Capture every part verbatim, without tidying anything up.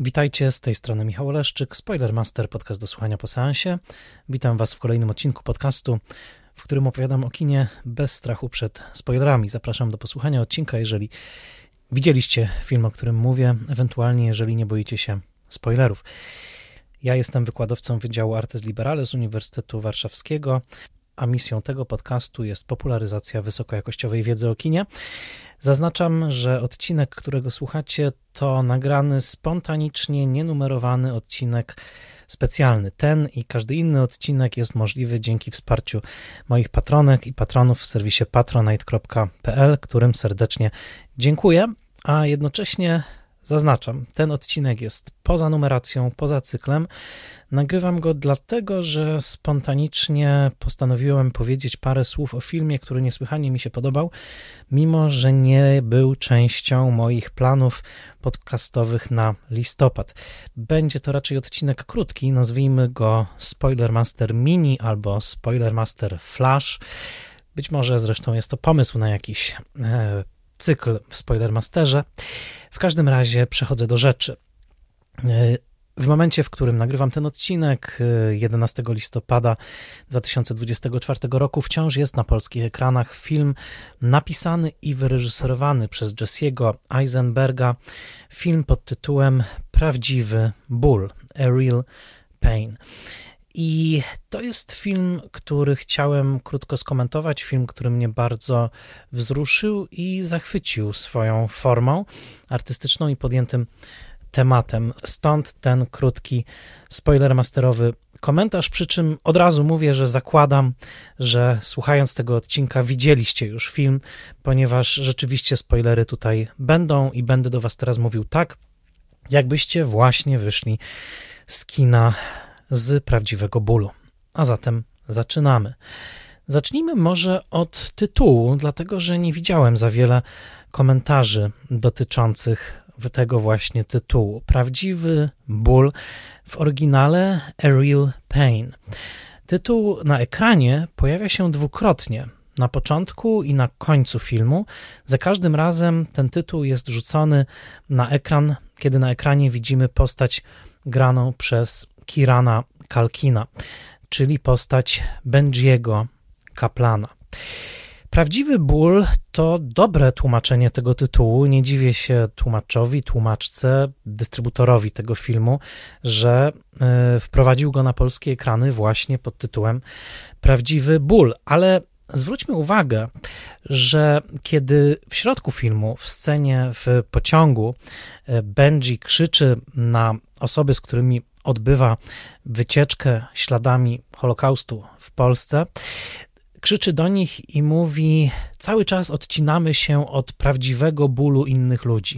Witajcie, z tej strony Michał Oleszczyk, Spoilermaster, podcast do słuchania po seansie. Witam Was w kolejnym odcinku podcastu, w którym opowiadam o kinie bez strachu przed spoilerami. Zapraszam do posłuchania odcinka, jeżeli widzieliście film, o którym mówię, ewentualnie jeżeli nie boicie się spoilerów. Ja jestem wykładowcą Wydziału Artes Liberales z Uniwersytetu Warszawskiego, a misją tego podcastu jest popularyzacja wysokojakościowej wiedzy o kinie. Zaznaczam, że odcinek, którego słuchacie, to nagrany spontanicznie, nienumerowany odcinek specjalny. Ten i każdy inny odcinek jest możliwy dzięki wsparciu moich patronek i patronów w serwisie patronite kropka p l, którym serdecznie dziękuję, a jednocześnie zaznaczam, ten odcinek jest poza numeracją, poza cyklem. Nagrywam go dlatego, że spontanicznie postanowiłem powiedzieć parę słów o filmie, który niesłychanie mi się podobał, mimo że nie był częścią moich planów podcastowych na listopad. Będzie to raczej odcinek krótki, nazwijmy go Spoilermaster Mini albo Spoilermaster Flash. Być może zresztą jest to pomysł na jakiś e, cykl w Spoilermasterze. W każdym razie przechodzę do rzeczy. W momencie, w którym nagrywam ten odcinek, jedenastego listopada dwa tysiące dwudziestego czwartego roku, wciąż jest na polskich ekranach film napisany i wyreżyserowany przez Jesse'ego Eisenberga. Film pod tytułem Prawdziwy ból, A Real Pain. I to jest film, który chciałem krótko skomentować, film, który mnie bardzo wzruszył i zachwycił swoją formą artystyczną i podjętym tematem. Stąd ten krótki, spoilermasterowy komentarz, przy czym od razu mówię, że zakładam, że słuchając tego odcinka widzieliście już film, ponieważ rzeczywiście spoilery tutaj będą i będę do was teraz mówił tak, jakbyście właśnie wyszli z kina z prawdziwego bólu. A zatem zaczynamy. Zacznijmy może od tytułu, dlatego że nie widziałem za wiele komentarzy dotyczących tego właśnie tytułu. Prawdziwy ból, w oryginale A Real Pain. Tytuł na ekranie pojawia się dwukrotnie, na początku i na końcu filmu. Za każdym razem ten tytuł jest rzucony na ekran, kiedy na ekranie widzimy postać graną przez Kirana Culkina, czyli postać Benjiego Kaplana. Prawdziwy ból to dobre tłumaczenie tego tytułu. Nie dziwię się tłumaczowi, tłumaczce, dystrybutorowi tego filmu, że y, wprowadził go na polskie ekrany właśnie pod tytułem Prawdziwy ból, ale zwróćmy uwagę, że kiedy w środku filmu, w scenie w pociągu, Benji krzyczy na osoby, z którymi odbywa wycieczkę śladami Holokaustu w Polsce, krzyczy do nich i mówi: cały czas odcinamy się od prawdziwego bólu innych ludzi.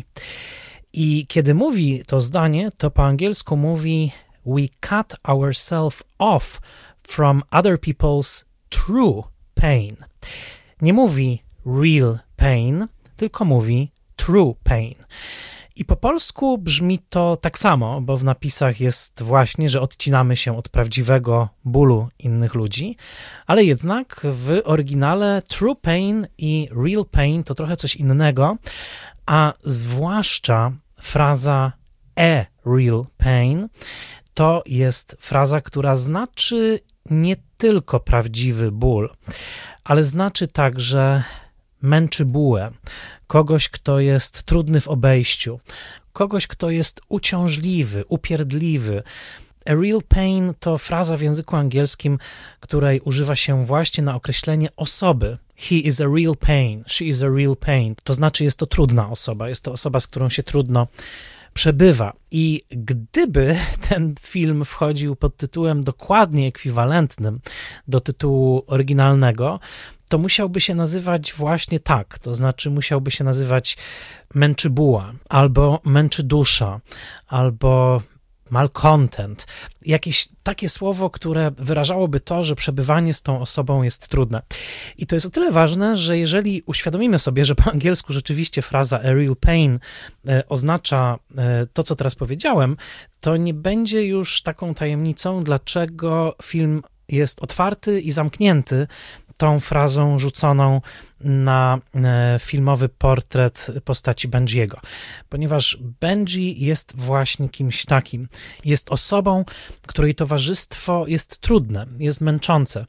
I kiedy mówi to zdanie, to po angielsku mówi: we cut ourselves off from other people's true pain. Nie mówi real pain, tylko mówi true pain. I po polsku brzmi to tak samo, bo w napisach jest właśnie, że odcinamy się od prawdziwego bólu innych ludzi, ale jednak w oryginale true pain i real pain to trochę coś innego, a zwłaszcza fraza a real pain to jest fraza, która znaczy nie tylko prawdziwy ból, ale znaczy także męczy bułę, kogoś, kto jest trudny w obejściu, kogoś, kto jest uciążliwy, upierdliwy. A real pain to fraza w języku angielskim, której używa się właśnie na określenie osoby. He is a real pain, she is a real pain. To znaczy jest to trudna osoba, jest to osoba, z którą się trudno przebywa. I gdyby ten film wchodził pod tytułem dokładnie ekwiwalentnym do tytułu oryginalnego, to musiałby się nazywać właśnie tak, to znaczy musiałby się nazywać Męczy buła, albo Męczy dusza, albo malcontent. Jakieś takie słowo, które wyrażałoby to, że przebywanie z tą osobą jest trudne. I to jest o tyle ważne, że jeżeli uświadomimy sobie, że po angielsku rzeczywiście fraza a real pain e, oznacza e, to, co teraz powiedziałem, to nie będzie już taką tajemnicą, dlaczego film jest otwarty i zamknięty, tą frazą rzuconą na filmowy portret postaci Benjiego, ponieważ Benji jest właśnie kimś takim. Jest osobą, której towarzystwo jest trudne, jest męczące,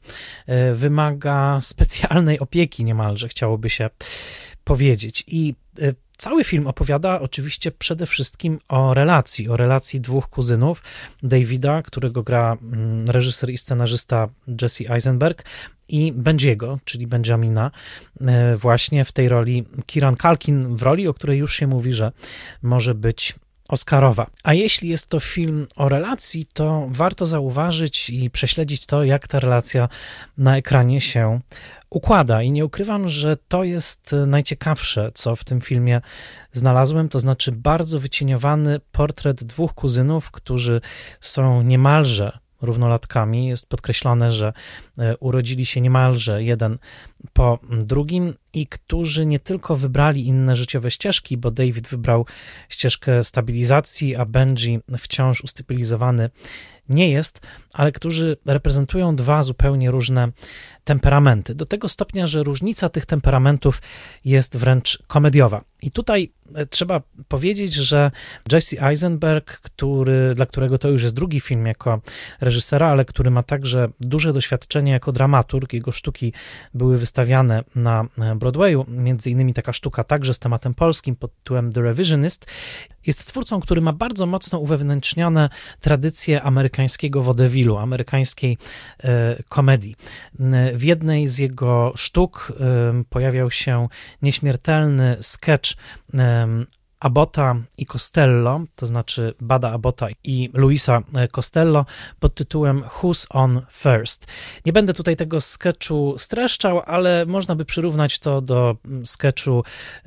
wymaga specjalnej opieki niemalże, chciałoby się powiedzieć. I cały film opowiada oczywiście przede wszystkim o relacji, o relacji dwóch kuzynów, Davida, którego gra reżyser i scenarzysta Jesse Eisenberg, i Benjiego, czyli Benjamina, właśnie w tej roli Kieran Culkin, w roli, o której już się mówi, że może być Oscarowa. A jeśli jest to film o relacji, to warto zauważyć i prześledzić to, jak ta relacja na ekranie się układa. I nie ukrywam, że to jest najciekawsze, co w tym filmie znalazłem, to znaczy bardzo wycieniowany portret dwóch kuzynów, którzy są niemalże równolatkami. Jest podkreślone, że urodzili się niemalże jeden po drugim i którzy nie tylko wybrali inne życiowe ścieżki, bo David wybrał ścieżkę stabilizacji, a Benji wciąż ustabilizowany nie jest, ale którzy reprezentują dwa zupełnie różne temperamenty. Do tego stopnia, że różnica tych temperamentów jest wręcz komediowa. I tutaj trzeba powiedzieć, że Jesse Eisenberg, który, dla którego to już jest drugi film jako reżysera, ale który ma także duże doświadczenie jako dramaturg, jego sztuki były wystawiane na Broadwayu, między innymi taka sztuka także z tematem polskim pod tytułem The Revisionist, jest twórcą, który ma bardzo mocno uwewnętrznione tradycje amerykańskiego waudevillu, amerykańskiej e, komedii. W jednej z jego sztuk e, pojawiał się nieśmiertelny sketch e, Abbotta i Costello, to znaczy Bada Abbotta i Louisa Costello pod tytułem Who's on First. Nie będę tutaj tego sketchu streszczał, ale można by przyrównać to do sketchu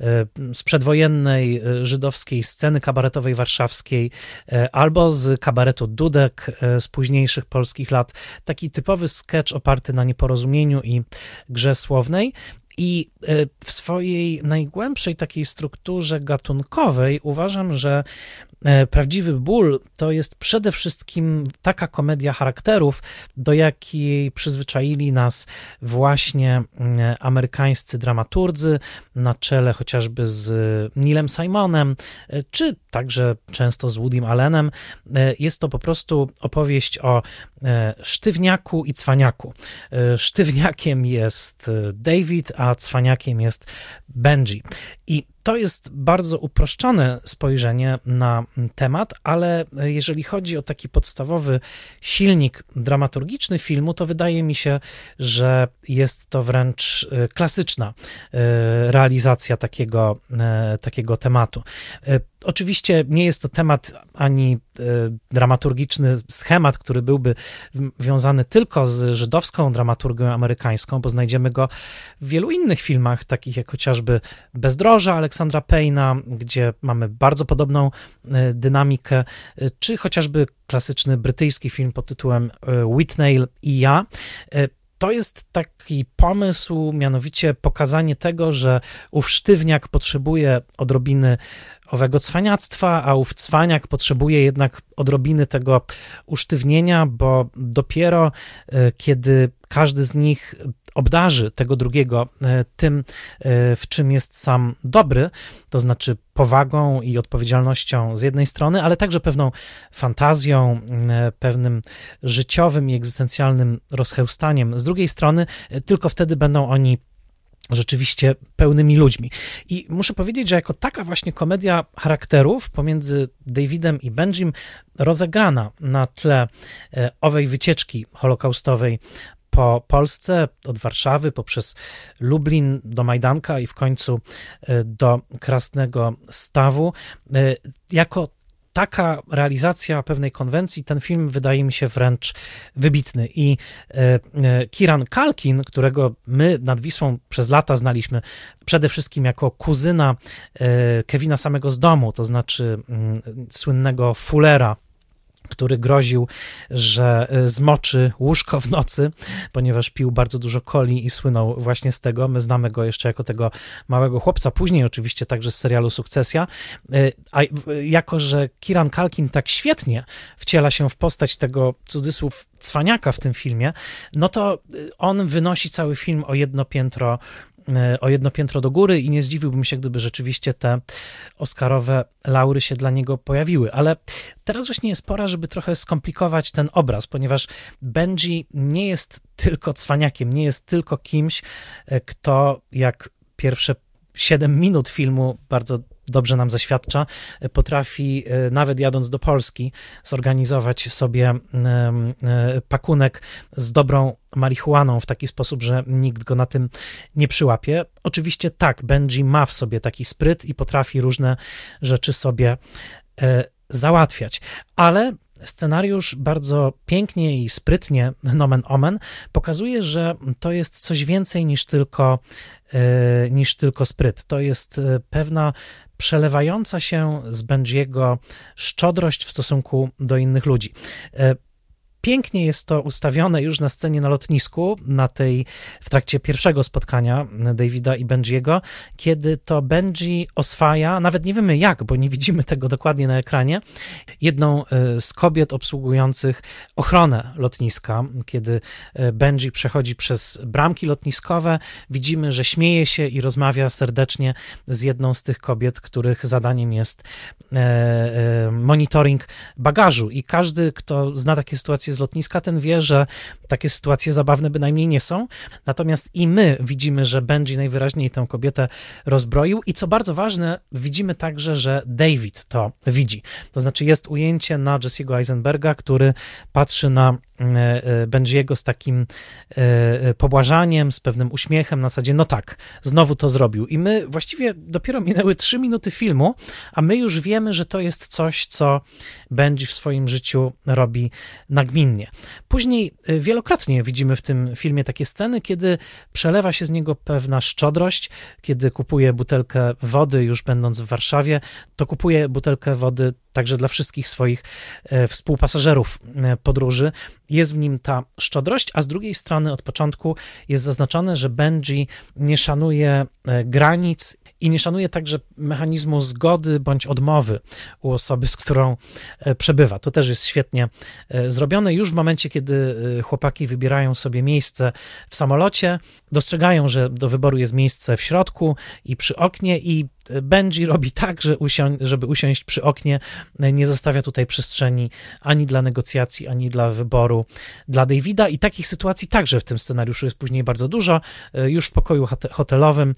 z przedwojennej żydowskiej sceny kabaretowej warszawskiej albo z kabaretu Dudek z późniejszych polskich lat. Taki typowy sketch oparty na nieporozumieniu i grze słownej. I w swojej najgłębszej takiej strukturze gatunkowej uważam, że Prawdziwy ból to jest przede wszystkim taka komedia charakterów, do jakiej przyzwyczaili nas właśnie amerykańscy dramaturdzy na czele chociażby z Neilem Simonem, czy także często z Woodym Allenem. Jest to po prostu opowieść o sztywniaku i cwaniaku. Sztywniakiem jest David, a cwaniakiem jest Benji. I to jest bardzo uproszczone spojrzenie na temat, ale jeżeli chodzi o taki podstawowy silnik dramaturgiczny filmu, to wydaje mi się, że jest to wręcz klasyczna realizacja takiego, takiego tematu. Oczywiście nie jest to temat ani dramaturgiczny schemat, który byłby wiązany tylko z żydowską dramaturgią amerykańską, bo znajdziemy go w wielu innych filmach, takich jak chociażby Bezdroża Aleksandra Payna, gdzie mamy bardzo podobną dynamikę, czy chociażby klasyczny brytyjski film pod tytułem Whitney i ja. To jest taki pomysł, mianowicie pokazanie tego, że ów sztywniak potrzebuje odrobiny owego cwaniactwa, a ów cwaniak potrzebuje jednak odrobiny tego usztywnienia, bo dopiero kiedy każdy z nich obdarzy tego drugiego tym, w czym jest sam dobry, to znaczy powagą i odpowiedzialnością z jednej strony, ale także pewną fantazją, pewnym życiowym i egzystencjalnym rozchełstaniem z drugiej strony, tylko wtedy będą oni rzeczywiście pełnymi ludźmi. I muszę powiedzieć, że jako taka właśnie komedia charakterów pomiędzy Davidem i Benjim, rozegrana na tle owej wycieczki holokaustowej po Polsce, od Warszawy, poprzez Lublin do Majdanka i w końcu do Krasnego Stawu, jako taka realizacja pewnej konwencji, ten film wydaje mi się wręcz wybitny. I e, Kieran Culkin, którego my nad Wisłą przez lata znaliśmy przede wszystkim jako kuzyna e, Kevina Samego z domu, to znaczy m, słynnego Fullera, który groził, że zmoczy łóżko w nocy, ponieważ pił bardzo dużo coli i słynął właśnie z tego. My znamy go jeszcze jako tego małego chłopca, później oczywiście także z serialu Sukcesja. A jako, że Kieran Culkin tak świetnie wciela się w postać tego, cudzysłów, cwaniaka w tym filmie, no to on wynosi cały film o jedno piętro o jedno piętro do góry i nie zdziwiłbym się, gdyby rzeczywiście te oscarowe laury się dla niego pojawiły. Ale teraz właśnie jest pora, żeby trochę skomplikować ten obraz, ponieważ Benji nie jest tylko cwaniakiem, nie jest tylko kimś, kto jak pierwsze siedem minut filmu bardzo dobrze nam zaświadcza, potrafi nawet jadąc do Polski zorganizować sobie pakunek z dobrą marihuaną w taki sposób, że nikt go na tym nie przyłapie. Oczywiście tak, Benji ma w sobie taki spryt i potrafi różne rzeczy sobie załatwiać, ale scenariusz bardzo pięknie i sprytnie, nomen omen, pokazuje, że to jest coś więcej niż tylko, niż tylko spryt. To jest pewna przelewająca się z Benjiego szczodrość w stosunku do innych ludzi. Pięknie jest to ustawione już na scenie na lotnisku, na tej, w trakcie pierwszego spotkania Davida i Benjiego, kiedy to Benji oswaja, nawet nie wiemy jak, bo nie widzimy tego dokładnie na ekranie, jedną z kobiet obsługujących ochronę lotniska. Kiedy Benji przechodzi przez bramki lotniskowe, widzimy, że śmieje się i rozmawia serdecznie z jedną z tych kobiet, których zadaniem jest monitoring bagażu. I każdy, kto zna takie sytuacje z lotniska, ten wie, że takie sytuacje zabawne bynajmniej nie są. Natomiast i my widzimy, że Benji najwyraźniej tę kobietę rozbroił i co bardzo ważne, widzimy także, że David to widzi. To znaczy jest ujęcie na Jesse'ego Eisenberga, który patrzy na Benjiego z takim pobłażaniem, z pewnym uśmiechem na zasadzie, no tak, znowu to zrobił. I my właściwie dopiero minęły trzy minuty filmu, a my już wiemy, że to jest coś, co Benji w swoim życiu robi nagminnie. Później wielokrotnie widzimy w tym filmie takie sceny, kiedy przelewa się z niego pewna szczodrość, kiedy kupuje butelkę wody, już będąc w Warszawie, to kupuje butelkę wody także dla wszystkich swoich e, współpasażerów e, podróży. Jest w nim ta szczodrość, a z drugiej strony od początku jest zaznaczone, że Benji nie szanuje e, granic i nie szanuje także mechanizmu zgody bądź odmowy u osoby, z którą e, przebywa. To też jest świetnie e, zrobione. Już w momencie, kiedy e, chłopaki wybierają sobie miejsce w samolocie, dostrzegają, że do wyboru jest miejsce w środku i przy oknie i Benji robi tak, że usią- żeby usiąść przy oknie, nie zostawia tutaj przestrzeni ani dla negocjacji, ani dla wyboru dla Davida i takich sytuacji także w tym scenariuszu jest później bardzo dużo. Już w pokoju hotelowym,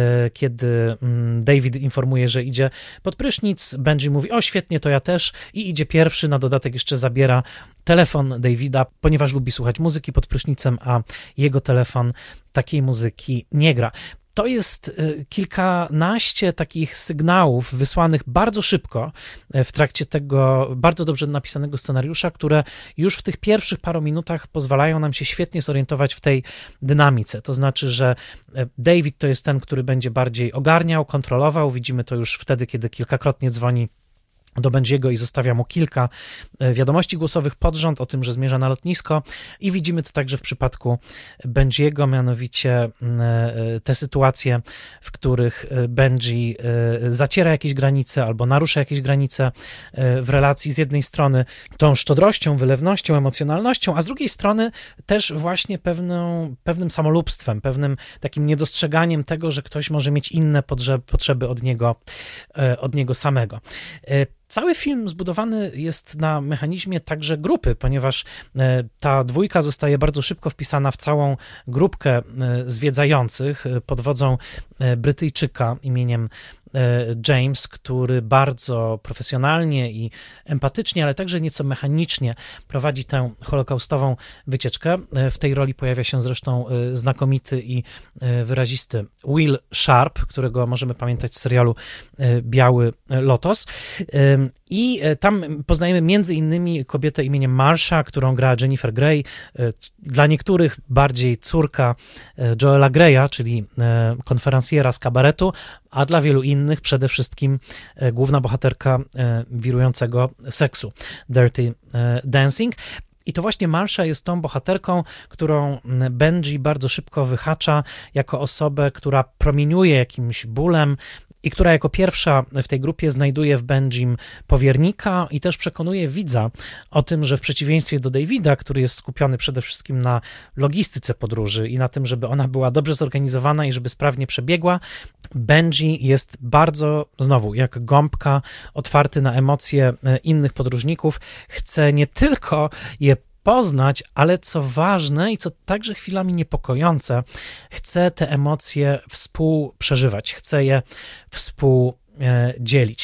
kiedy David informuje, że idzie pod prysznic, Benji mówi, o świetnie, to ja też i idzie pierwszy, na dodatek jeszcze zabiera telefon Davida, ponieważ lubi słuchać muzyki pod prysznicem, a jego telefon takiej muzyki nie gra. To jest kilkanaście takich sygnałów wysłanych bardzo szybko w trakcie tego bardzo dobrze napisanego scenariusza, które już w tych pierwszych paru minutach pozwalają nam się świetnie zorientować w tej dynamice. To znaczy, że David to jest ten, który będzie bardziej ogarniał, kontrolował. Widzimy to już wtedy, kiedy kilkakrotnie dzwoni do Benjiego i zostawia mu kilka wiadomości głosowych pod rząd o tym, że zmierza na lotnisko i widzimy to także w przypadku Benjiego, mianowicie te sytuacje, w których Benji zaciera jakieś granice albo narusza jakieś granice w relacji z jednej strony tą szczodrością, wylewnością, emocjonalnością, a z drugiej strony też właśnie pewną, pewnym samolubstwem, pewnym takim niedostrzeganiem tego, że ktoś może mieć inne potrzeby od niego, od niego samego. Cały film zbudowany jest na mechanizmie także grupy, ponieważ ta dwójka zostaje bardzo szybko wpisana w całą grupkę zwiedzających pod wodzą Brytyjczyka imieniem James, który bardzo profesjonalnie i empatycznie, ale także nieco mechanicznie prowadzi tę holokaustową wycieczkę. W tej roli pojawia się zresztą znakomity i wyrazisty Will Sharp, którego możemy pamiętać z serialu Biały Lotos. I tam poznajemy między innymi kobietę imieniem Marsha, którą gra Jennifer Grey, dla niektórych bardziej córka Joela Greya, czyli konferencjera z kabaretu, a dla wielu innych przede wszystkim główna bohaterka wirującego seksu, Dirty Dancing. I to właśnie Marsha jest tą bohaterką, którą Benji bardzo szybko wyhacza jako osobę, która promieniuje jakimś bólem i która jako pierwsza w tej grupie znajduje w Benjim powiernika i też przekonuje widza o tym, że w przeciwieństwie do Davida, który jest skupiony przede wszystkim na logistyce podróży i na tym, żeby ona była dobrze zorganizowana i żeby sprawnie przebiegła, Benji jest bardzo, znowu, jak gąbka, otwarty na emocje innych podróżników, chce nie tylko je poznać, ale co ważne i co także chwilami niepokojące, chce te emocje współprzeżywać, chce je współdzielić.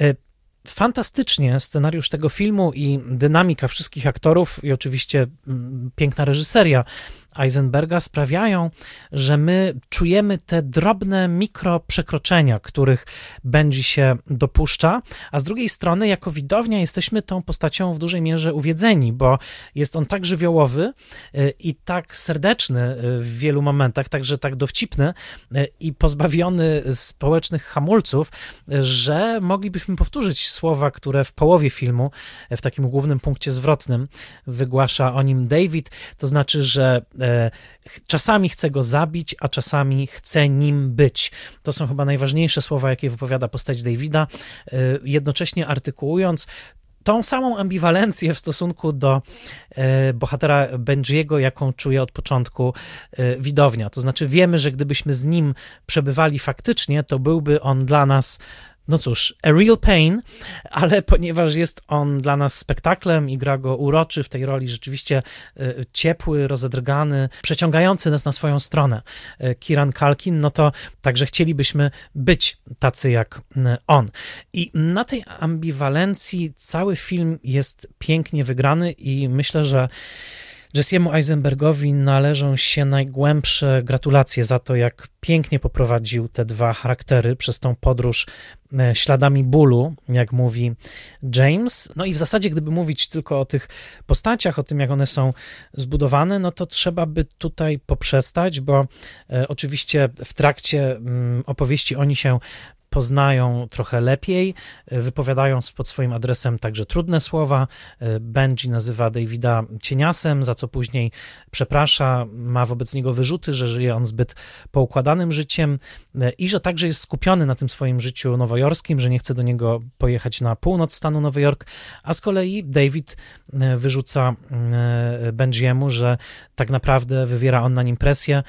Fantastycznie scenariusz tego filmu i dynamika wszystkich aktorów i oczywiście piękna reżyseria Eisenberga sprawiają, że my czujemy te drobne mikroprzekroczenia, których Benji się dopuszcza, a z drugiej strony jako widownia jesteśmy tą postacią w dużej mierze uwiedzeni, bo jest on tak żywiołowy i tak serdeczny w wielu momentach, także tak dowcipny i pozbawiony społecznych hamulców, że moglibyśmy powtórzyć słowa, które w połowie filmu, w takim głównym punkcie zwrotnym wygłasza o nim David, to znaczy, że czasami chce go zabić, a czasami chce nim być. To są chyba najważniejsze słowa, jakie wypowiada postać Davida, jednocześnie artykułując tą samą ambiwalencję w stosunku do e, bohatera Benjiego, jaką czuje od początku e, widownia. To znaczy wiemy, że gdybyśmy z nim przebywali faktycznie, to byłby on dla nas, no cóż, a real pain, ale ponieważ jest on dla nas spektaklem i gra go uroczy w tej roli rzeczywiście y, ciepły, rozedrgany, przeciągający nas na swoją stronę y, Kieran Culkin, no to także chcielibyśmy być tacy jak y, on. I na tej ambiwalencji cały film jest pięknie wygrany i myślę, że Jesse'emu Eisenbergowi należą się najgłębsze gratulacje za to, jak pięknie poprowadził te dwa charaktery przez tą podróż śladami bólu, jak mówi James. No i w zasadzie, gdyby mówić tylko o tych postaciach, o tym, jak one są zbudowane, no to trzeba by tutaj poprzestać, bo e, oczywiście w trakcie mm, opowieści oni się poznają trochę lepiej, wypowiadają pod swoim adresem także trudne słowa. Benji nazywa Davida cieniasem, za co później przeprasza, ma wobec niego wyrzuty, że żyje on zbyt poukładanym życiem i że także jest skupiony na tym swoim życiu nowojorskim, że nie chce do niego pojechać na północ stanu Nowy Jork, a z kolei David wyrzuca Benjiemu, że tak naprawdę wywiera on na nim presję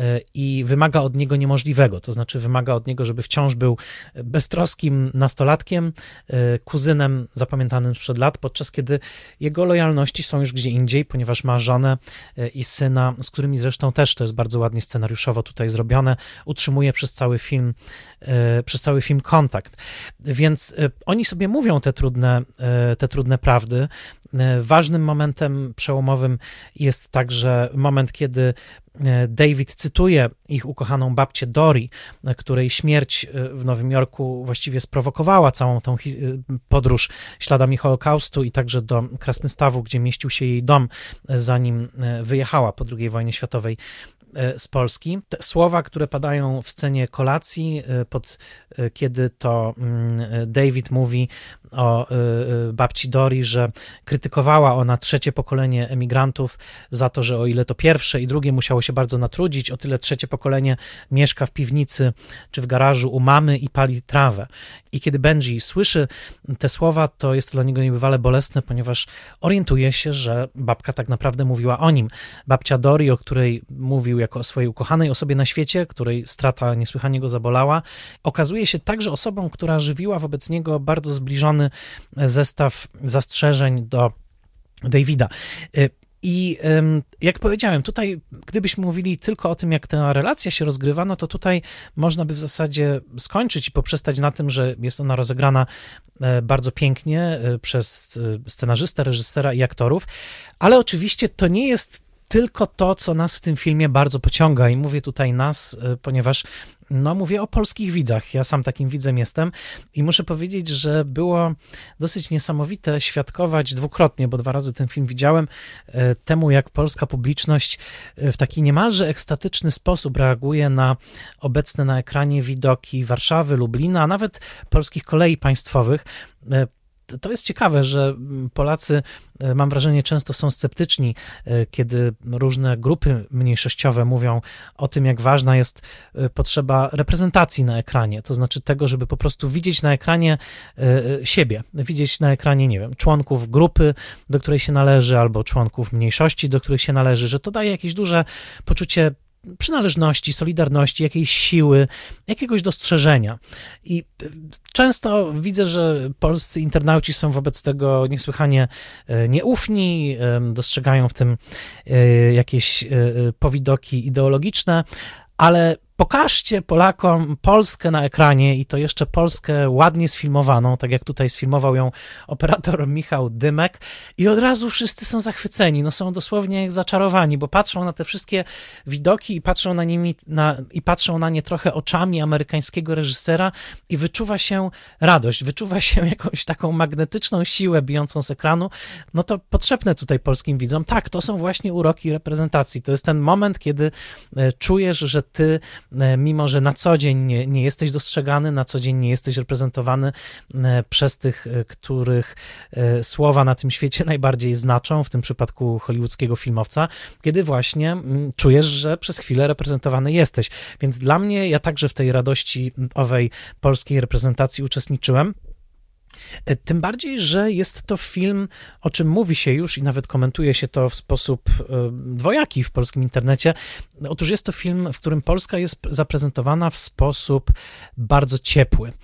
i wymaga od niego niemożliwego, to znaczy wymaga od niego, żeby wciąż był beztroskim nastolatkiem, kuzynem zapamiętanym sprzed lat, podczas kiedy jego lojalności są już gdzie indziej, ponieważ ma żonę i syna, z którymi zresztą też, to jest bardzo ładnie scenariuszowo tutaj zrobione, utrzymuje przez cały film, przez cały film kontakt. Więc oni sobie mówią te trudne, te trudne prawdy. Ważnym momentem przełomowym jest także moment, kiedy David cytuje ich ukochaną babcię Dory, której śmierć w Nowym Jorku właściwie sprowokowała całą tą podróż śladami Holokaustu i także do Krasnystawu, gdzie mieścił się jej dom, zanim wyjechała po drugiej wojnie światowej z Polski. Te słowa, które padają w scenie kolacji, pod, kiedy to David mówi o babci Dory, że krytykowała ona trzecie pokolenie emigrantów za to, że o ile to pierwsze i drugie musiało się bardzo natrudzić, o tyle trzecie pokolenie mieszka w piwnicy czy w garażu u mamy i pali trawę. I kiedy Benji słyszy te słowa, to jest dla niego niebywale bolesne, ponieważ orientuje się, że babka tak naprawdę mówiła o nim. Babcia Dory, o której mówił jako o swojej ukochanej osobie na świecie, której strata niesłychanie go zabolała, okazuje się także osobą, która żywiła wobec niego bardzo zbliżony zestaw zastrzeżeń do Davida. I jak powiedziałem, tutaj gdybyśmy mówili tylko o tym, jak ta relacja się rozgrywa, no to tutaj można by w zasadzie skończyć i poprzestać na tym, że jest ona rozegrana bardzo pięknie przez scenarzystę, reżysera i aktorów, ale oczywiście to nie jest tylko to, co nas w tym filmie bardzo pociąga i mówię tutaj nas, ponieważ No, mówię o polskich widzach. Ja sam takim widzem jestem i muszę powiedzieć, że było dosyć niesamowite świadkować dwukrotnie, bo dwa razy ten film widziałem, temu jak polska publiczność w taki niemalże ekstatyczny sposób reaguje na obecne na ekranie widoki Warszawy, Lublina, a nawet polskich kolei państwowych. To jest ciekawe, że Polacy, mam wrażenie, często są sceptyczni, kiedy różne grupy mniejszościowe mówią o tym, jak ważna jest potrzeba reprezentacji na ekranie, to znaczy tego, żeby po prostu widzieć na ekranie siebie, widzieć na ekranie, nie wiem, członków grupy, do której się należy, albo członków mniejszości, do których się należy, że to daje jakieś duże poczucie przynależności, solidarności, jakiejś siły, jakiegoś dostrzeżenia. I często widzę, że polscy internauci są wobec tego niesłychanie nieufni, dostrzegają w tym jakieś powidoki ideologiczne, ale pokażcie Polakom Polskę na ekranie i to jeszcze Polskę ładnie sfilmowaną, tak jak tutaj sfilmował ją operator Michał Dymek i od razu wszyscy są zachwyceni, no są dosłownie jak zaczarowani, bo patrzą na te wszystkie widoki i patrzą na nimi, na, i patrzą na nie trochę oczami amerykańskiego reżysera i wyczuwa się radość, wyczuwa się jakąś taką magnetyczną siłę bijącą z ekranu, no to potrzebne tutaj polskim widzom. Tak, to są właśnie uroki reprezentacji, to jest ten moment, kiedy czujesz, że ty mimo że na co dzień nie, nie jesteś dostrzegany, na co dzień nie jesteś reprezentowany przez tych, których słowa na tym świecie najbardziej znaczą, w tym przypadku hollywoodzkiego filmowca, kiedy właśnie czujesz, że przez chwilę reprezentowany jesteś. Więc dla mnie, ja także w tej radości owej polskiej reprezentacji uczestniczyłem. Tym bardziej, że jest to film, o czym mówi się już i nawet komentuje się to w sposób dwojaki w polskim internecie. Otóż jest to film, w którym Polska jest zaprezentowana w sposób bardzo ciepły.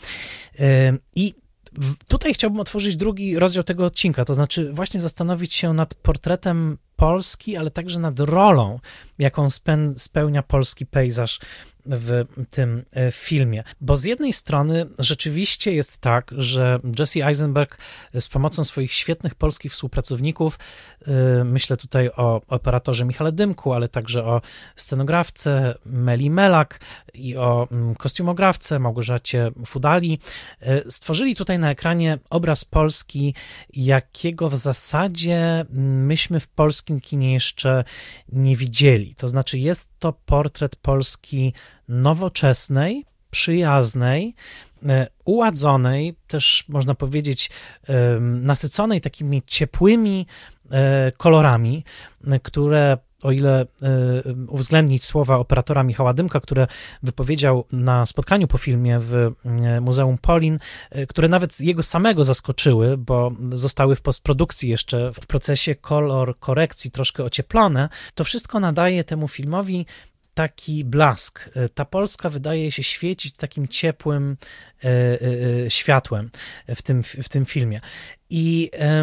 I tutaj chciałbym otworzyć drugi rozdział tego odcinka, to znaczy właśnie zastanowić się nad portretem Polski, ale także nad rolą, jaką spełnia polski pejzaż w tym filmie. Bo z jednej strony rzeczywiście jest tak, że Jesse Eisenberg z pomocą swoich świetnych polskich współpracowników, myślę tutaj o operatorze Michale Dymku, ale także o scenografce Meli Melak i o kostiumografce Małgorzacie Fudali, stworzyli tutaj na ekranie obraz Polski, jakiego w zasadzie myśmy w polskim kinie jeszcze nie widzieli. To znaczy jest to portret Polski nowoczesnej, przyjaznej, uładzonej, też można powiedzieć nasyconej takimi ciepłymi kolorami, które, o ile uwzględnić słowa operatora Michała Dymka, które wypowiedział na spotkaniu po filmie w Muzeum Polin, które nawet jego samego zaskoczyły, bo zostały w postprodukcji jeszcze w procesie kolor korekcji troszkę ocieplone, to wszystko nadaje temu filmowi taki blask. Ta Polska wydaje się świecić takim ciepłym e, e, światłem w tym, w tym filmie. I, e,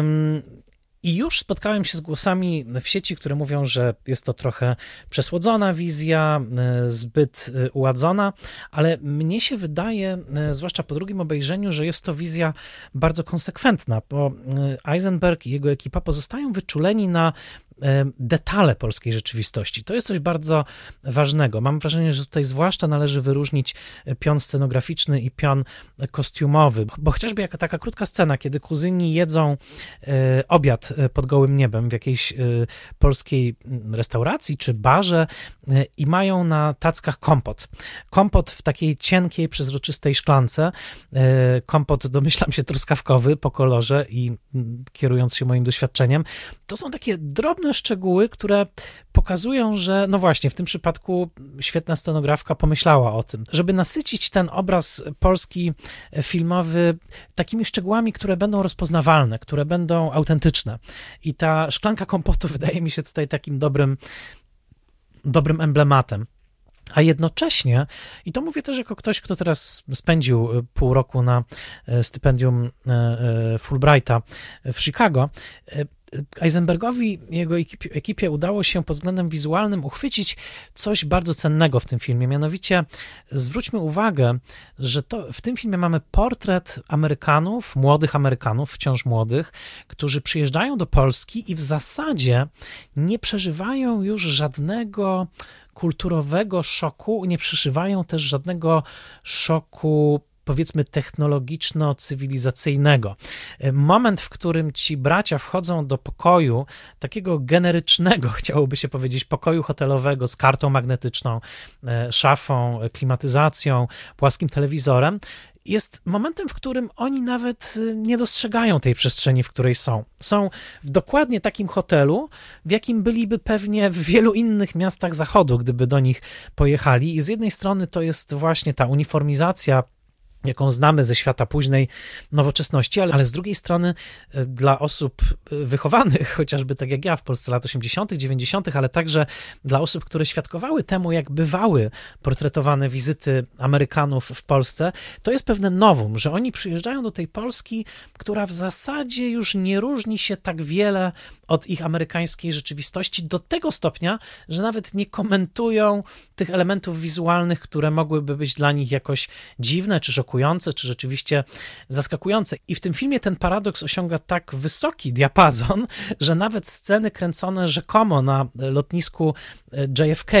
I już spotkałem się z głosami w sieci, które mówią, że jest to trochę przesłodzona wizja, e, zbyt e, uładzona, ale mnie się wydaje, e, zwłaszcza po drugim obejrzeniu, że jest to wizja bardzo konsekwentna, bo e, Eisenberg i jego ekipa pozostają wyczuleni na detale polskiej rzeczywistości. To jest coś bardzo ważnego. Mam wrażenie, że tutaj zwłaszcza należy wyróżnić pion scenograficzny i pion kostiumowy, bo chociażby jaka taka krótka scena, kiedy kuzyni jedzą obiad pod gołym niebem w jakiejś polskiej restauracji czy barze i mają na tackach kompot. Kompot w takiej cienkiej, przezroczystej szklance. Kompot, domyślam się, truskawkowy po kolorze i kierując się moim doświadczeniem. To są takie drobne szczegóły, które pokazują, że no właśnie, w tym przypadku świetna scenografka pomyślała o tym, żeby nasycić ten obraz polski filmowy takimi szczegółami, które będą rozpoznawalne, które będą autentyczne. I ta szklanka kompotu wydaje mi się tutaj takim dobrym, dobrym emblematem. A jednocześnie, i to mówię też jako ktoś, kto teraz spędził pół roku na stypendium Fulbrighta w Chicago, Eisenbergowi i jego ekipie, ekipie udało się pod względem wizualnym uchwycić coś bardzo cennego w tym filmie. Mianowicie zwróćmy uwagę, że to, w tym filmie mamy portret Amerykanów, młodych Amerykanów, wciąż młodych, którzy przyjeżdżają do Polski i w zasadzie nie przeżywają już żadnego kulturowego szoku, nie przeżywają też żadnego szoku, powiedzmy, technologiczno-cywilizacyjnego. Moment, w którym ci bracia wchodzą do pokoju, takiego generycznego, chciałoby się powiedzieć, pokoju hotelowego z kartą magnetyczną, szafą, klimatyzacją, płaskim telewizorem, jest momentem, w którym oni nawet nie dostrzegają tej przestrzeni, w której są. Są w dokładnie takim hotelu, w jakim byliby pewnie w wielu innych miastach Zachodu, gdyby do nich pojechali. I z jednej strony to jest właśnie ta uniformizacja, jaką znamy ze świata późnej nowoczesności, ale, ale z drugiej strony dla osób wychowanych, chociażby tak jak ja w Polsce lat osiemdziesiątych, dziewięćdziesiątych, ale także dla osób, które świadkowały temu, jak bywały portretowane wizyty Amerykanów w Polsce, to jest pewne novum, że oni przyjeżdżają do tej Polski, która w zasadzie już nie różni się tak wiele od ich amerykańskiej rzeczywistości, do tego stopnia, że nawet nie komentują tych elementów wizualnych, które mogłyby być dla nich jakoś dziwne, czy szokujące, czy rzeczywiście zaskakujące. I w tym filmie ten paradoks osiąga tak wysoki diapazon, że nawet sceny kręcone rzekomo na lotnisku J F K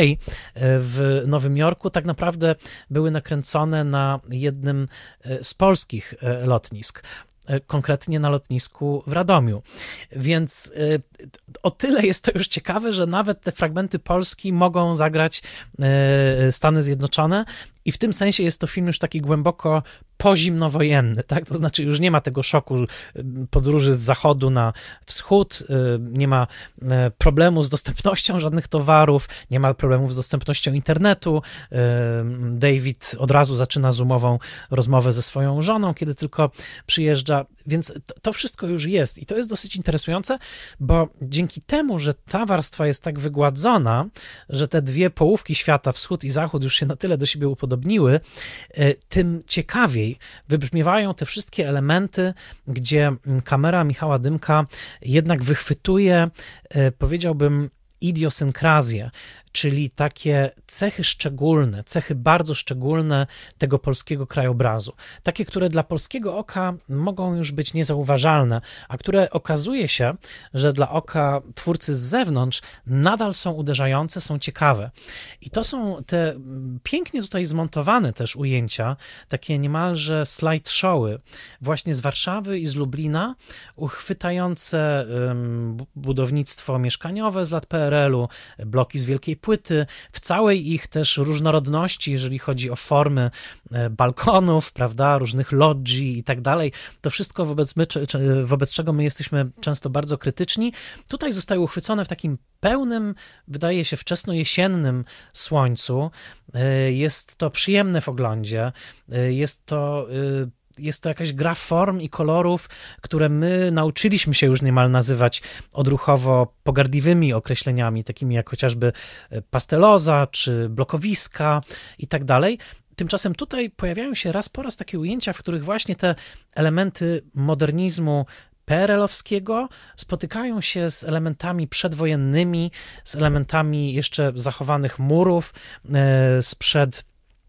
w Nowym Jorku tak naprawdę były nakręcone na jednym z polskich lotnisk, konkretnie na lotnisku w Radomiu. Więc o tyle jest to już ciekawe, że nawet te fragmenty Polski mogą zagrać Stany Zjednoczone i w tym sensie jest to film już taki głęboko pozimnowojenny, tak? To znaczy już nie ma tego szoku podróży z zachodu na wschód, nie ma problemu z dostępnością żadnych towarów, nie ma problemów z dostępnością internetu. David od razu zaczyna zoomową rozmowę ze swoją żoną, kiedy tylko przyjeżdża, więc to wszystko już jest i to jest dosyć interesujące, bo dzięki temu, że ta warstwa jest tak wygładzona, że te dwie połówki świata, wschód i zachód, już się na tyle do siebie upodobniły, tym ciekawiej wybrzmiewają te wszystkie elementy, gdzie kamera Michała Dymka jednak wychwytuje, powiedziałbym, idiosynkrazję, czyli takie cechy szczególne, cechy bardzo szczególne tego polskiego krajobrazu. Takie, które dla polskiego oka mogą już być niezauważalne, a które okazuje się, że dla oka twórcy z zewnątrz nadal są uderzające, są ciekawe. I to są te pięknie tutaj zmontowane też ujęcia, takie niemalże slideshowy, właśnie z Warszawy i z Lublina, uchwytające um, budownictwo mieszkaniowe z lat P R L-u, bloki z Wielkiej Płyty, w całej ich też różnorodności, jeżeli chodzi o formy balkonów, prawda, różnych logii i tak dalej. To wszystko, wobec, my, wobec czego my jesteśmy często bardzo krytyczni, tutaj zostały uchwycone w takim pełnym, wydaje się, wczesnojesiennym słońcu. Jest to przyjemne w oglądzie, jest to Jest to jakaś gra form i kolorów, które my nauczyliśmy się już niemal nazywać odruchowo pogardliwymi określeniami, takimi jak chociażby pasteloza, czy blokowiska i tak dalej. Tymczasem tutaj pojawiają się raz po raz takie ujęcia, w których właśnie te elementy modernizmu P R L-owskiego spotykają się z elementami przedwojennymi, z elementami jeszcze zachowanych murów sprzed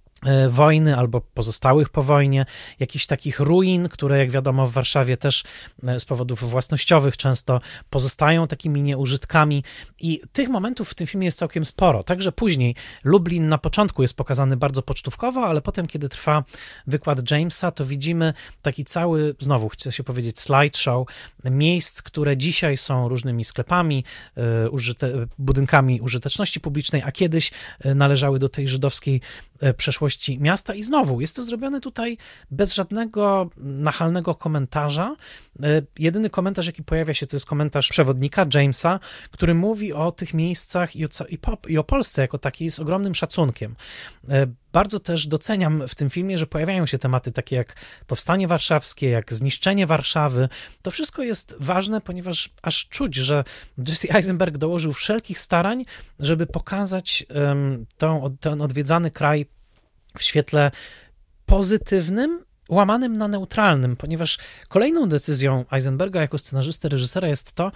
wojny albo pozostałych po wojnie, jakichś takich ruin, które jak wiadomo w Warszawie też z powodów własnościowych często pozostają takimi nieużytkami i tych momentów w tym filmie jest całkiem sporo. Także później Lublin na początku jest pokazany bardzo pocztówkowo, ale potem, kiedy trwa wykład Jamesa, to widzimy taki cały, znowu chcę się powiedzieć, slideshow miejsc, które dzisiaj są różnymi sklepami, użyte, budynkami użyteczności publicznej, a kiedyś należały do tej żydowskiej przeszłości miasta i znowu jest to zrobione tutaj bez żadnego nachalnego komentarza. Jedyny komentarz, jaki pojawia się, to jest komentarz przewodnika Jamesa, który mówi o tych miejscach i o, i, po, i o Polsce jako takiej z ogromnym szacunkiem. Bardzo też doceniam w tym filmie, że pojawiają się tematy takie jak Powstanie Warszawskie, jak zniszczenie Warszawy. To wszystko jest ważne, ponieważ aż czuć, że Jesse Eisenberg dołożył wszelkich starań, żeby pokazać um, tą, ten odwiedzany kraj w świetle pozytywnym, łamanym na neutralnym, ponieważ kolejną decyzją Eisenberga jako scenarzysty, reżysera jest to,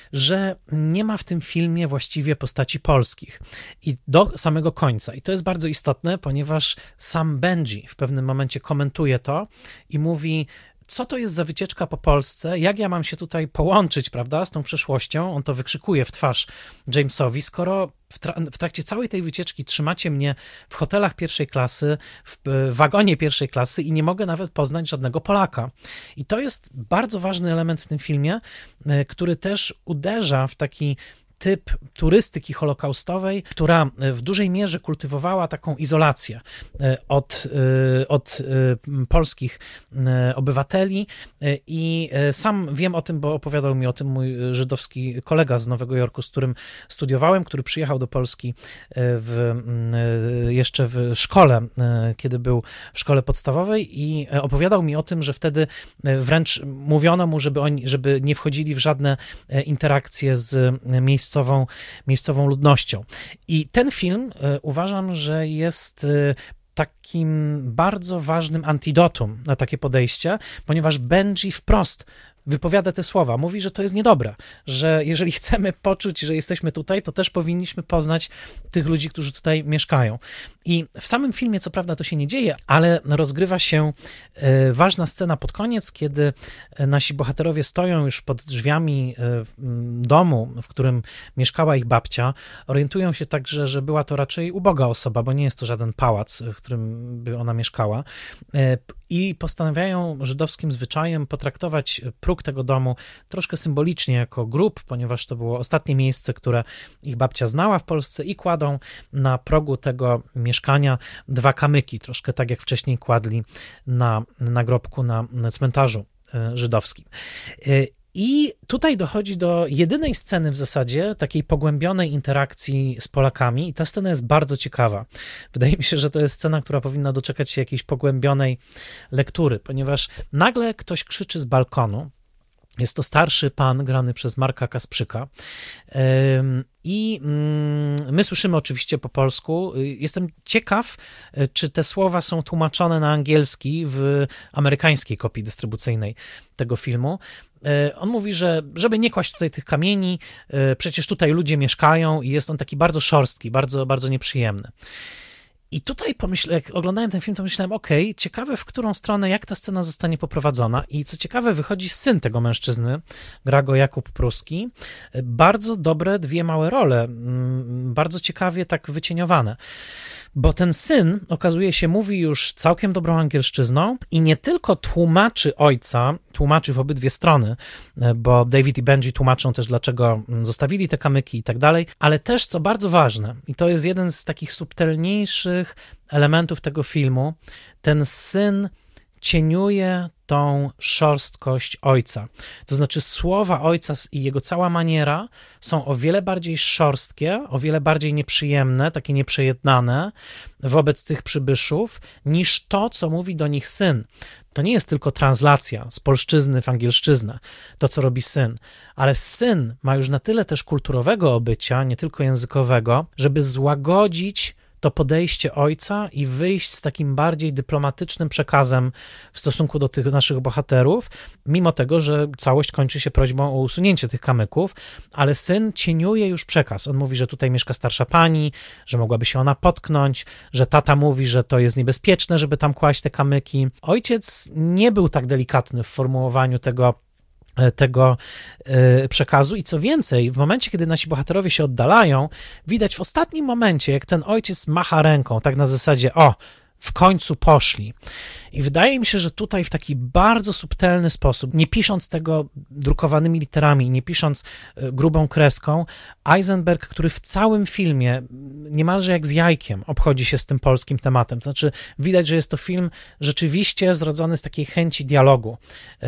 że nie ma w tym filmie właściwie postaci polskich i do samego końca. I to jest bardzo istotne, ponieważ sam Benji w pewnym momencie komentuje to i mówi, co to jest za wycieczka po Polsce, jak ja mam się tutaj połączyć, prawda, z tą przeszłością, on to wykrzykuje w twarz Jamesowi, skoro w, tra- w trakcie całej tej wycieczki trzymacie mnie w hotelach pierwszej klasy, w, w wagonie pierwszej klasy i nie mogę nawet poznać żadnego Polaka. I to jest bardzo ważny element w tym filmie, y, który też uderza w taki typ turystyki holokaustowej, która w dużej mierze kultywowała taką izolację od, od polskich obywateli i sam wiem o tym, bo opowiadał mi o tym mój żydowski kolega z Nowego Jorku, z którym studiowałem, który przyjechał do Polski w, jeszcze w szkole, kiedy był w szkole podstawowej i opowiadał mi o tym, że wtedy wręcz mówiono mu, żeby oni, żeby nie wchodzili w żadne interakcje z miejscową Miejscową, miejscową ludnością. I ten film y, uważam, że jest y, takim bardzo ważnym antidotum na takie podejście, ponieważ Benji wprost wypowiada te słowa, mówi, że to jest niedobre, że jeżeli chcemy poczuć, że jesteśmy tutaj, to też powinniśmy poznać tych ludzi, którzy tutaj mieszkają. I w samym filmie, co prawda, to się nie dzieje, ale rozgrywa się e, ważna scena pod koniec, kiedy nasi bohaterowie stoją już pod drzwiami e, domu, w którym mieszkała ich babcia. Orientują się także, że była to raczej uboga osoba, bo nie jest to żaden pałac, w którym by ona mieszkała. E, I postanawiają żydowskim zwyczajem potraktować próg tego domu troszkę symbolicznie jako grób, ponieważ to było ostatnie miejsce, które ich babcia znała w Polsce i kładą na progu tego mieszkania dwa kamyki, troszkę tak jak wcześniej kładli na nagrobku na cmentarzu żydowskim. I tutaj dochodzi do jedynej sceny w zasadzie, takiej pogłębionej interakcji z Polakami i ta scena jest bardzo ciekawa. Wydaje mi się, że to jest scena, która powinna doczekać się jakiejś pogłębionej lektury, ponieważ nagle ktoś krzyczy z balkonu. Jest to starszy pan grany przez Marka Kasprzyka i my słyszymy oczywiście po polsku. Jestem ciekaw, czy te słowa są tłumaczone na angielski w amerykańskiej kopii dystrybucyjnej tego filmu. On mówi, że żeby nie kłaść tutaj tych kamieni, przecież tutaj ludzie mieszkają i jest on taki bardzo szorstki, bardzo, bardzo nieprzyjemny. I tutaj pomyślałem, jak oglądałem ten film, to myślałem, okej, okay, ciekawe w którą stronę, jak ta scena zostanie poprowadzona i co ciekawe, wychodzi syn tego mężczyzny, gra go Jakub Pruski, bardzo dobre dwie małe role, bardzo ciekawie tak wycieniowane. Bo ten syn, okazuje się, mówi już całkiem dobrą angielszczyzną i nie tylko tłumaczy ojca, tłumaczy w obydwie strony, bo David i Benji tłumaczą też, dlaczego zostawili te kamyki i tak dalej, ale też, co bardzo ważne, i to jest jeden z takich subtelniejszych elementów tego filmu, ten syn cieniuje tą szorstkość ojca. To znaczy słowa ojca i jego cała maniera są o wiele bardziej szorstkie, o wiele bardziej nieprzyjemne, takie nieprzejednane wobec tych przybyszów, niż to, co mówi do nich syn. To nie jest tylko translacja z polszczyzny w angielszczyznę, to, co robi syn, ale syn ma już na tyle też kulturowego obycia, nie tylko językowego, żeby złagodzić to podejście ojca i wyjść z takim bardziej dyplomatycznym przekazem w stosunku do tych naszych bohaterów, mimo tego, że całość kończy się prośbą o usunięcie tych kamyków, ale syn cieniuje już przekaz. On mówi, że tutaj mieszka starsza pani, że mogłaby się ona potknąć, że tata mówi, że to jest niebezpieczne, żeby tam kłaść te kamyki. Ojciec nie był tak delikatny w formułowaniu tego tego y, przekazu i co więcej, w momencie, kiedy nasi bohaterowie się oddalają, widać w ostatnim momencie, jak ten ojciec macha ręką, tak na zasadzie, o, w końcu poszli. I wydaje mi się, że tutaj w taki bardzo subtelny sposób, nie pisząc tego drukowanymi literami, nie pisząc grubą kreską, Eisenberg, który w całym filmie niemalże jak z jajkiem obchodzi się z tym polskim tematem. To znaczy widać, że jest to film rzeczywiście zrodzony z takiej chęci dialogu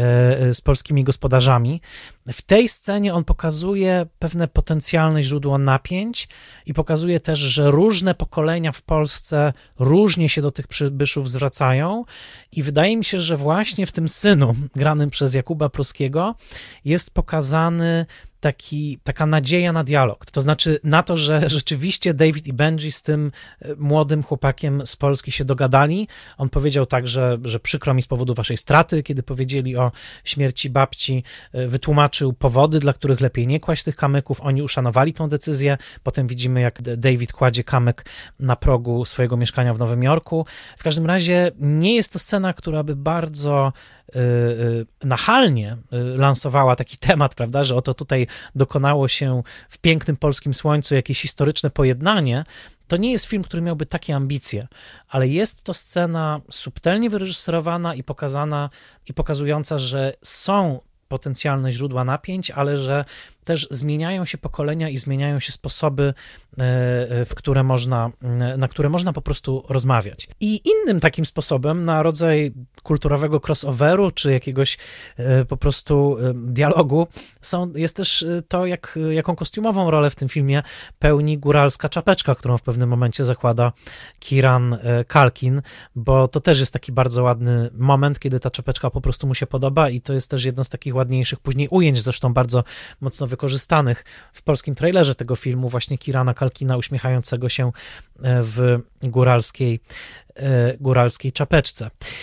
e, z polskimi gospodarzami. W tej scenie on pokazuje pewne potencjalne źródło napięć i pokazuje też, że różne pokolenia w Polsce różnie się do tych przybyszów zwracają i wydaje mi się, że właśnie w tym synu, granym przez Jakuba Pruskiego, jest pokazany taki, taka nadzieja na dialog. To znaczy na to, że rzeczywiście David i Benji z tym młodym chłopakiem z Polski się dogadali. On powiedział tak, że, że przykro mi z powodu waszej straty, kiedy powiedzieli o śmierci babci, wytłumaczył powody, dla których lepiej nie kłaść tych kamyków. Oni uszanowali tą decyzję. Potem widzimy, jak David kładzie kamyk na progu swojego mieszkania w Nowym Jorku. W każdym razie nie jest to scena, która by bardzo nachalnie lansowała taki temat, prawda, że oto tutaj dokonało się w pięknym polskim słońcu jakieś historyczne pojednanie. To nie jest film, który miałby takie ambicje, ale jest to scena subtelnie wyreżyserowana i pokazana, i pokazująca, że są potencjalne źródła napięć, ale że też zmieniają się pokolenia i zmieniają się sposoby, w które można, na które można po prostu rozmawiać. I innym takim sposobem na rodzaj kulturowego crossoveru, czy jakiegoś po prostu dialogu są, jest też to, jak, jaką kostiumową rolę w tym filmie pełni góralska czapeczka, którą w pewnym momencie zakłada Kieran Culkin, bo to też jest taki bardzo ładny moment, kiedy ta czapeczka po prostu mu się podoba i to jest też jedno z takich ładniejszych później ujęć, zresztą bardzo mocno wykorzystanych w polskim trailerze tego filmu, właśnie Kierana Culkina uśmiechającego się w góralskiej, góralskiej czapeczce.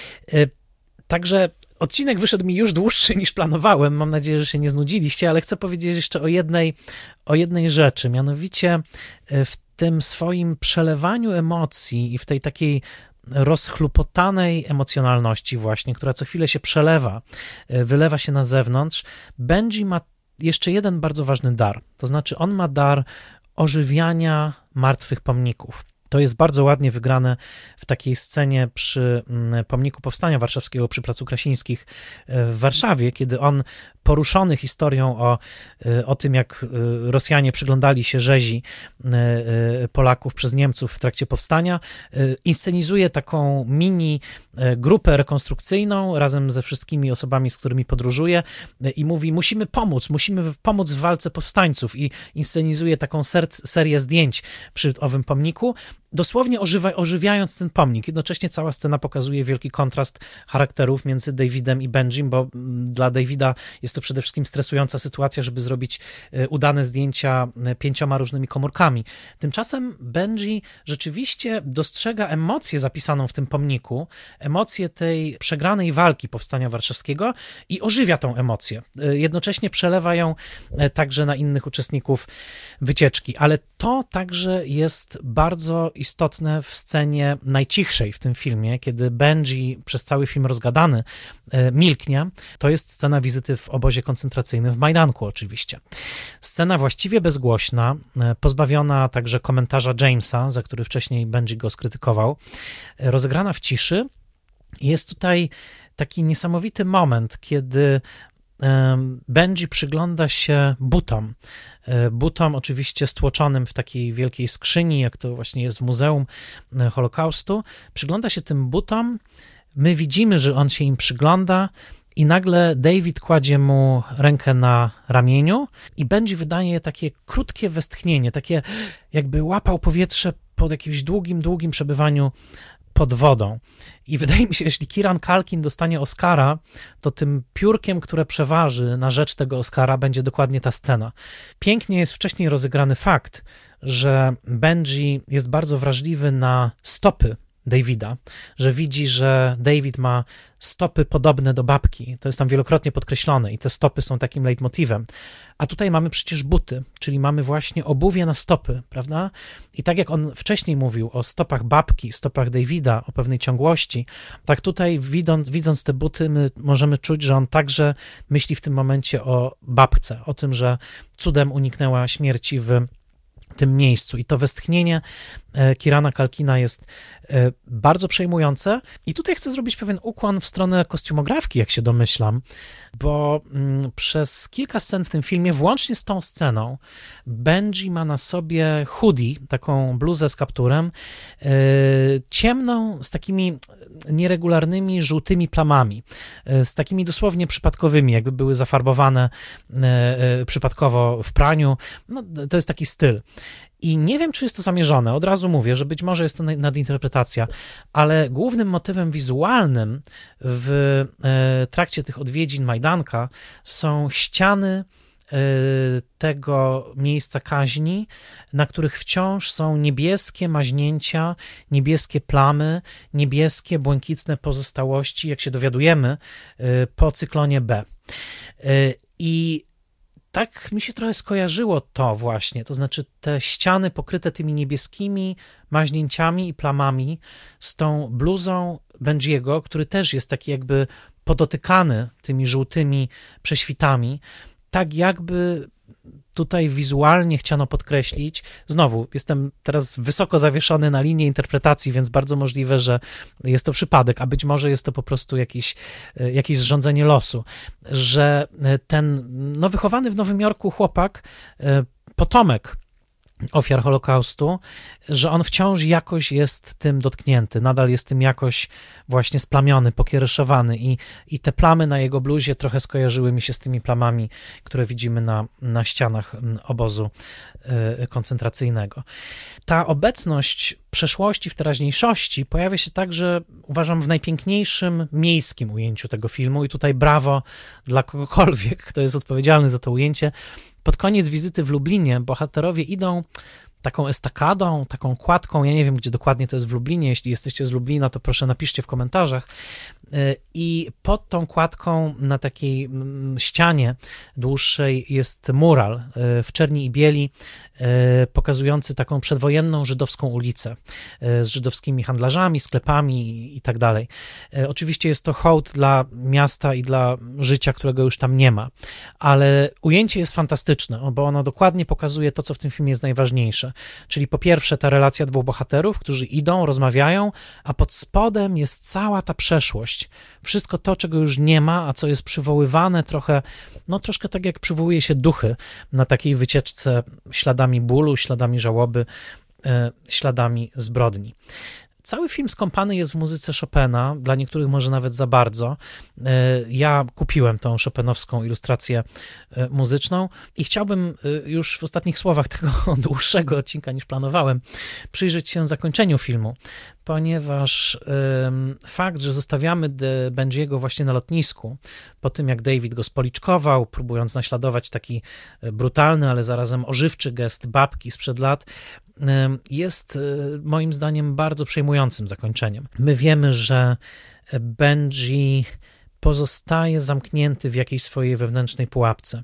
Także odcinek wyszedł mi już dłuższy niż planowałem, mam nadzieję, że się nie znudziliście, ale chcę powiedzieć jeszcze o jednej, o jednej rzeczy, mianowicie w tym swoim przelewaniu emocji i w tej takiej rozchlupotanej emocjonalności właśnie, która co chwilę się przelewa, wylewa się na zewnątrz, Benji ma jeszcze jeden bardzo ważny dar, to znaczy on ma dar ożywiania martwych pomników. To jest bardzo ładnie wygrane w takiej scenie przy pomniku Powstania Warszawskiego przy Placu Krasińskich w Warszawie, kiedy on poruszony historią o, o tym, jak Rosjanie przyglądali się rzezi Polaków przez Niemców w trakcie powstania, inscenizuje taką mini grupę rekonstrukcyjną razem ze wszystkimi osobami, z którymi podróżuje i mówi, musimy pomóc, musimy pomóc w walce powstańców i inscenizuje taką ser- serię zdjęć przy owym pomniku, dosłownie ożywa- ożywiając ten pomnik. Jednocześnie cała scena pokazuje wielki kontrast charakterów między Davidem i Benjim, bo dla Davida jest to przede wszystkim stresująca sytuacja, żeby zrobić udane zdjęcia pięcioma różnymi komórkami. Tymczasem Benji rzeczywiście dostrzega emocję zapisaną w tym pomniku, emocję tej przegranej walki Powstania Warszawskiego i ożywia tą emocję. Jednocześnie przelewa ją także na innych uczestników wycieczki, ale to także jest bardzo istotne w scenie najcichszej w tym filmie, kiedy Benji przez cały film rozgadany milknie. To jest scena wizyty w obozie koncentracyjnym w Majdanku oczywiście. Scena właściwie bezgłośna, pozbawiona także komentarza Jamesa, za który wcześniej Benji go skrytykował, rozegrana w ciszy. Jest tutaj taki niesamowity moment, kiedy Benji przygląda się butom. Butom oczywiście stłoczonym w takiej wielkiej skrzyni, jak to właśnie jest w Muzeum Holokaustu. Przygląda się tym butom, my widzimy, że on się im przygląda i nagle David kładzie mu rękę na ramieniu i Benji wydaje takie krótkie westchnienie, takie jakby łapał powietrze po jakimś długim, długim przebywaniu pod wodą. I wydaje mi się, że jeśli Kieran Culkin dostanie Oscara, to tym piórkiem, które przeważy na rzecz tego Oscara, będzie dokładnie ta scena. Pięknie jest wcześniej rozegrany fakt, że Benji jest bardzo wrażliwy na stopy Davida, że widzi, że David ma stopy podobne do babki. To jest tam wielokrotnie podkreślone i te stopy są takim leitmotywem. A tutaj mamy przecież buty, czyli mamy właśnie obuwie na stopy, prawda? I tak jak on wcześniej mówił o stopach babki, stopach Davida, o pewnej ciągłości, tak tutaj widząc, widząc te buty, my możemy czuć, że on także myśli w tym momencie o babce, o tym, że cudem uniknęła śmierci w tym miejscu. I to westchnienie Kierana Culkina jest bardzo przejmujące. I tutaj chcę zrobić pewien ukłon w stronę kostiumografki, jak się domyślam, bo przez kilka scen w tym filmie, włącznie z tą sceną, Benji ma na sobie hoodie, taką bluzę z kapturem, ciemną, z takimi nieregularnymi, żółtymi plamami, z takimi dosłownie przypadkowymi, jakby były zafarbowane przypadkowo w praniu. No, to jest taki styl. I nie wiem, czy jest to zamierzone, od razu mówię, że być może jest to nadinterpretacja, ale głównym motywem wizualnym w trakcie tych odwiedzin Majdanka są ściany tego miejsca kaźni, na których wciąż są niebieskie maźnięcia, niebieskie plamy, niebieskie, błękitne pozostałości, jak się dowiadujemy, po cyklonie B. I tak mi się trochę skojarzyło to właśnie, to znaczy te ściany pokryte tymi niebieskimi maźnięciami i plamami z tą bluzą Benjiego, który też jest taki jakby podotykany tymi żółtymi prześwitami, tak jakby tutaj wizualnie chciano podkreślić, znowu jestem teraz wysoko zawieszony na linii interpretacji, więc bardzo możliwe, że jest to przypadek, a być może jest to po prostu jakiś, jakieś zrządzenie losu, że ten no, wychowany w Nowym Jorku chłopak, potomek ofiar Holokaustu, że on wciąż jakoś jest tym dotknięty, nadal jest tym jakoś właśnie splamiony, pokiereszowany i, i te plamy na jego bluzie trochę skojarzyły mi się z tymi plamami, które widzimy na, na ścianach obozu y, koncentracyjnego. Ta obecność przeszłości w teraźniejszości pojawia się także, uważam, w najpiękniejszym miejskim ujęciu tego filmu i tutaj brawo dla kogokolwiek, kto jest odpowiedzialny za to ujęcie. Pod koniec wizyty w Lublinie bohaterowie idą taką estakadą, taką kładką, ja nie wiem, gdzie dokładnie to jest w Lublinie, jeśli jesteście z Lublina, to proszę napiszcie w komentarzach, i pod tą kładką na takiej ścianie dłuższej jest mural w czerni i bieli, pokazujący taką przedwojenną żydowską ulicę z żydowskimi handlarzami, sklepami i tak dalej. Oczywiście jest to hołd dla miasta i dla życia, którego już tam nie ma, ale ujęcie jest fantastyczne, bo ono dokładnie pokazuje to, co w tym filmie jest najważniejsze, czyli po pierwsze ta relacja dwóch bohaterów, którzy idą, rozmawiają, a pod spodem jest cała ta przeszłość, wszystko to, czego już nie ma, a co jest przywoływane trochę, no troszkę tak jak przywołuje się duchy na takiej wycieczce śladami bólu, śladami żałoby, e, śladami zbrodni. Cały film skąpany jest w muzyce Chopina, dla niektórych może nawet za bardzo. Ja kupiłem tą chopinowską ilustrację muzyczną i chciałbym już w ostatnich słowach tego dłuższego odcinka niż planowałem przyjrzeć się zakończeniu filmu, ponieważ fakt, że zostawiamy Benjiego właśnie na lotnisku, po tym jak David go spoliczkował, próbując naśladować taki brutalny, ale zarazem ożywczy gest babki sprzed lat, jest moim zdaniem bardzo przejmującym zakończeniem. My wiemy, że Benji pozostaje zamknięty w jakiejś swojej wewnętrznej pułapce.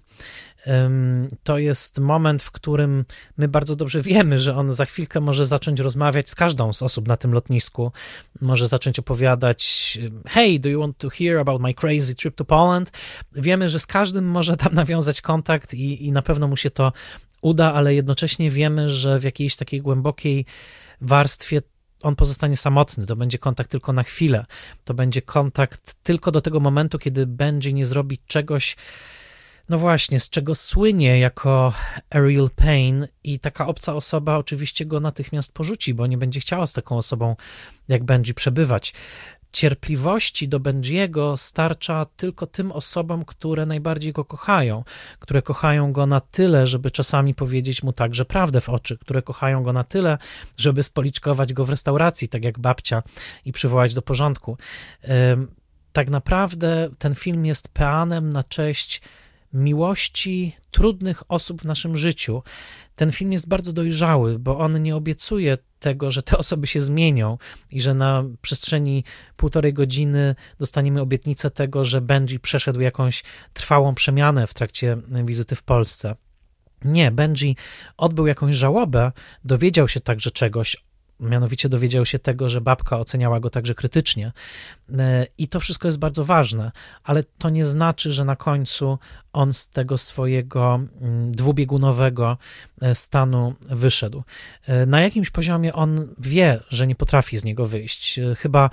To jest moment, w którym my bardzo dobrze wiemy, że on za chwilkę może zacząć rozmawiać z każdą z osób na tym lotnisku, może zacząć opowiadać: hey, do you want to hear about my crazy trip to Poland? Wiemy, że z każdym może tam nawiązać kontakt i, i na pewno mu się to uda, ale jednocześnie wiemy, że w jakiejś takiej głębokiej warstwie on pozostanie samotny, to będzie kontakt tylko na chwilę, to będzie kontakt tylko do tego momentu, kiedy Benji nie zrobi czegoś, no właśnie, z czego słynie jako Ariel Payne, i taka obca osoba oczywiście go natychmiast porzuci, bo nie będzie chciała z taką osobą jak Benji przebywać. Cierpliwości do Benjiego starcza tylko tym osobom, które najbardziej go kochają, które kochają go na tyle, żeby czasami powiedzieć mu także prawdę w oczy, które kochają go na tyle, żeby spoliczkować go w restauracji, tak jak babcia, i przywołać do porządku. Tak naprawdę ten film jest peanem na cześć miłości trudnych osób w naszym życiu. Ten film jest bardzo dojrzały, bo on nie obiecuje tego, że te osoby się zmienią i że na przestrzeni półtorej godziny dostaniemy obietnicę tego, że Benji przeszedł jakąś trwałą przemianę w trakcie wizyty w Polsce. Nie, Benji odbył jakąś żałobę, dowiedział się także czegoś, mianowicie dowiedział się tego, że babka oceniała go także krytycznie, i to wszystko jest bardzo ważne, ale to nie znaczy, że na końcu on z tego swojego dwubiegunowego stanu wyszedł. Na jakimś poziomie on wie, że nie potrafi z niego wyjść. Chyba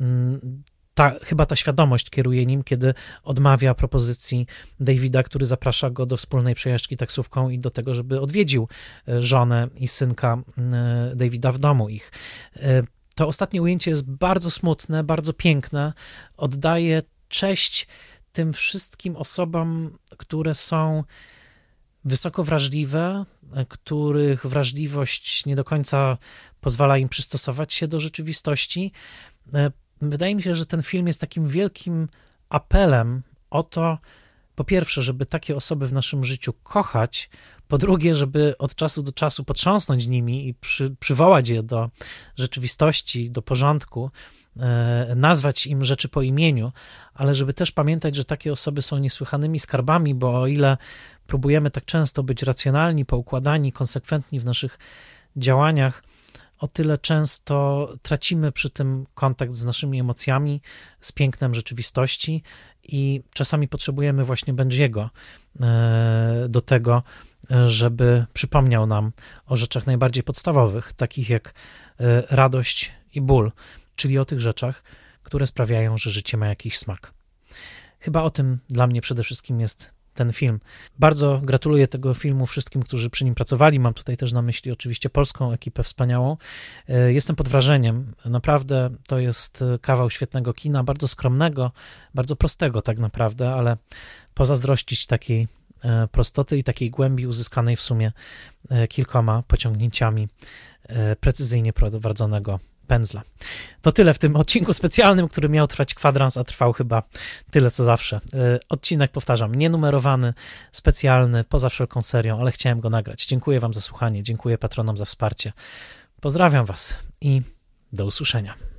Ta, chyba ta świadomość kieruje nim, kiedy odmawia propozycji Davida, który zaprasza go do wspólnej przejażdżki taksówką i do tego, żeby odwiedził żonę i synka Davida w domu ich. To ostatnie ujęcie jest bardzo smutne, bardzo piękne, oddaje cześć tym wszystkim osobom, które są wysoko wrażliwe, których wrażliwość nie do końca pozwala im przystosować się do rzeczywistości. Wydaje mi się, że ten film jest takim wielkim apelem o to, po pierwsze, żeby takie osoby w naszym życiu kochać, po drugie, żeby od czasu do czasu potrząsnąć nimi i przy, przywołać je do rzeczywistości, do porządku, e, nazwać im rzeczy po imieniu, ale żeby też pamiętać, że takie osoby są niesłychanymi skarbami, bo o ile próbujemy tak często być racjonalni, poukładani, konsekwentni w naszych działaniach, o tyle często tracimy przy tym kontakt z naszymi emocjami, z pięknem rzeczywistości i czasami potrzebujemy właśnie Benjiego do tego, żeby przypomniał nam o rzeczach najbardziej podstawowych, takich jak radość i ból, czyli o tych rzeczach, które sprawiają, że życie ma jakiś smak. Chyba o tym dla mnie przede wszystkim jest ten film. Bardzo gratuluję tego filmu wszystkim, którzy przy nim pracowali. Mam tutaj też na myśli oczywiście polską ekipę wspaniałą. Jestem pod wrażeniem. Naprawdę to jest kawał świetnego kina, bardzo skromnego, bardzo prostego tak naprawdę, ale pozazdrościć takiej prostoty i takiej głębi uzyskanej w sumie kilkoma pociągnięciami precyzyjnie prowadzonego pędzla. To tyle w tym odcinku specjalnym, który miał trwać kwadrans, a trwał chyba tyle co zawsze. Odcinek, powtarzam, nienumerowany, specjalny, poza wszelką serią, ale chciałem go nagrać. Dziękuję wam za słuchanie, dziękuję patronom za wsparcie. Pozdrawiam was i do usłyszenia.